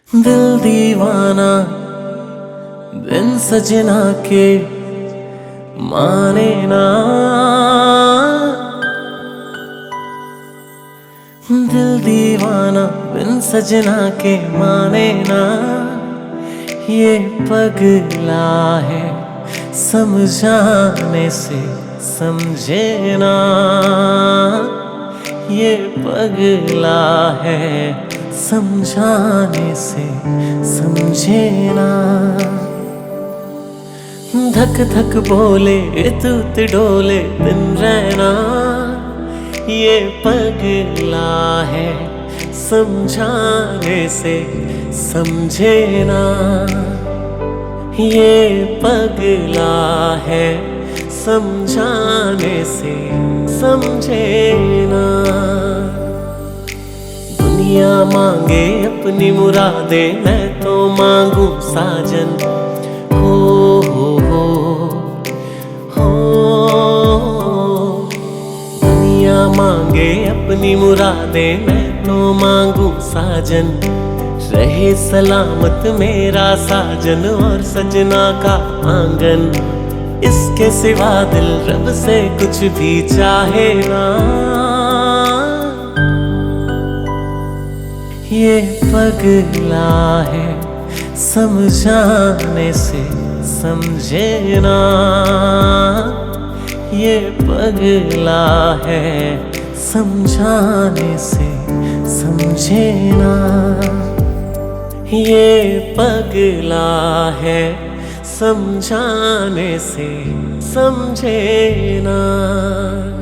दिल दीवाना बिन सजना के माने ना। दिल दीवाना बिन सजना के माने ना। ये पगला है समझाने से समझे ना। ये पगला है समझाने से समझे ना। धक धक बोले इतुत डोले दिन रहना। ये पगला है समझाने से समझे ना। ये पगला है समझाने से समझे ना। दुनिया मांगे अपनी मुरादे मैं तो मांगू साजन। हो दुनिया मांगे अपनी मुरादे मैं तो मांगू साजन। रहे सलामत मेरा साजन और सजना का आंगन। इसके सिवा दिल रब से कुछ भी चाहे ना। ये पगला है समझाने से समझे ना। ये पगला है समझाने से समझे ना। ये पगला है समझाने से समझे ना।